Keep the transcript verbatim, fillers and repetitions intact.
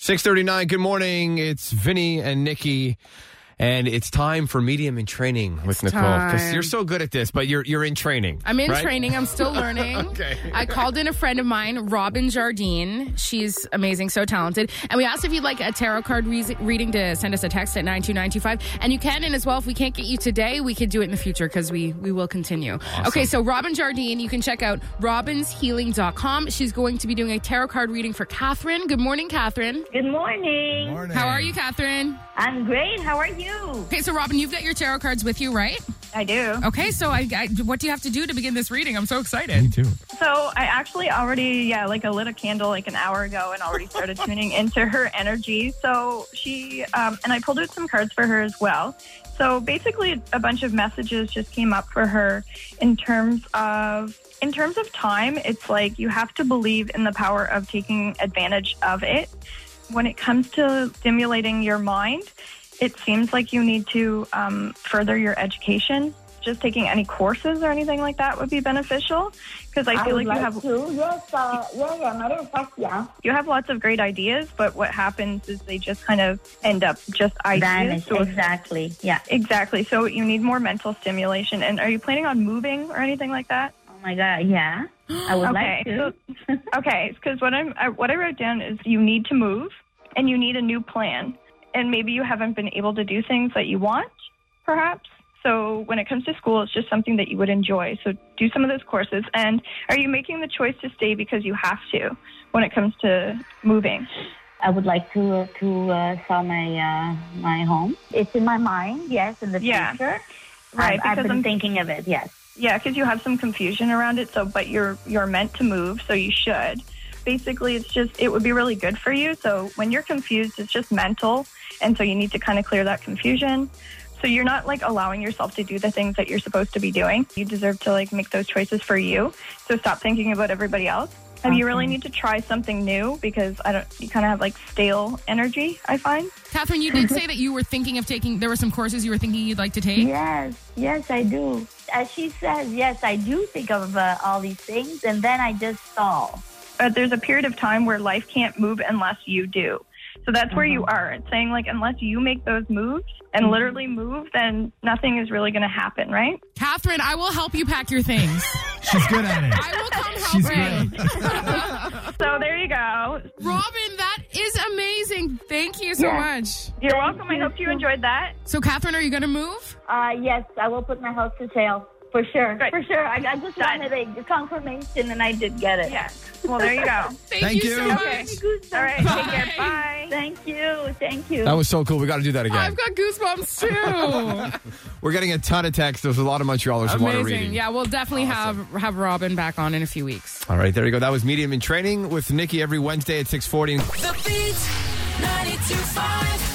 six thirty-nine, good morning. It's Vinny and Nikki. And it's time for Medium in Training with It's Nicole. Because time. you're so good at this, but you're you're in training. I'm in right? training. I'm still learning. Okay. I called in a friend of mine, Robin Jardine. She's amazing, so talented. And we asked if you'd like a tarot card re- reading to send us a text at nine two nine two five. And you can, and as well, if we can't get you today, we could do it in the future because we, we will continue. Awesome. Okay, so Robin Jardine, you can check out robins healing dot com. She's going to be doing a tarot card reading for Catherine. Good morning, Catherine. Good morning. Morning. How are you, Catherine? I'm great. How are you? Okay, so Robin, you've got your tarot cards with you, right? I do. Okay, so I, I, what do you have to do to begin this reading? I'm so excited. Me too. So I actually already, yeah, like I lit a candle like an hour ago and already started tuning into her energy. So she, um, and I pulled out some cards for her as well. So basically a bunch of messages just came up for her in terms of, in terms of time. It's like you have to believe in the power of taking advantage of it. When it comes to stimulating your mind, it seems like you need to um, further your education. Just taking any courses or anything like that would be beneficial because I feel I would like you like have to. Yes, uh, yeah, yeah, matter of fact, yeah. you have lots of great ideas, but what happens is they just kind of end up just ideas. Vanish, So if- exactly, yeah. exactly. So you need more mental stimulation. And are you planning on moving or anything like that? Oh my God, yeah. I would like Okay, to. so okay, because what I'm I, what I wrote down is you need to move and you need a new plan, and maybe you haven't been able to do things that you want, perhaps. So when it comes to school, it's just something that you would enjoy. So do some of those courses. And are you making the choice to stay because you have to when it comes to moving? I would like to uh, to uh, sell my uh, my home. It's in my mind, yes, in the Yeah. future. Right, I've, I've because been I'm- thinking of it, yes. Yeah, because you have some confusion around it. So, but you're you're meant to move, so you should. Basically, it's just it would be really good for you. So when you're confused, it's just mental, and so you need to kind of clear that confusion. So you're not like allowing yourself to do the things that you're supposed to be doing. You deserve to like make those choices for you. So stop thinking about everybody else. And you really need to try something new because I don't. You kind of have like stale energy, I find. Catherine, you did say that you were thinking of taking, there were some courses you were thinking you'd like to take. Yes, yes, I do. As she says, yes, I do think of uh, all these things, and then I just stall. But there's a period of time where life can't move unless you do. So that's where you are. It's saying like unless you make those moves and literally move, then nothing is really going to happen, right? Catherine, I will help you pack your things. She's good at it. I will come help She's you. great. So there you go. Robin, that is amazing. Thank you so Yeah. much. You're welcome. I hope you enjoyed that. So, Catherine, are you going to move? Uh, yes, I will put my house for sale. For sure. Great. For sure. I, I just Done. wanted a confirmation, and I did get it. Yeah. Well, there you go. Thank, Thank you, you. so much. Okay. Goosebumps. All right. Bye. Take care. Bye. Thank you. Thank you. That was so cool. We got to do that again. I've got goosebumps too. We're getting a ton of texts. There's a lot of Montrealers who want a reading. Amazing. Yeah, we'll definitely have have Robin back on in a few weeks. All right, there you go. That was Medium in Training with Nikki every Wednesday at six forty. The Beat ninety-two point five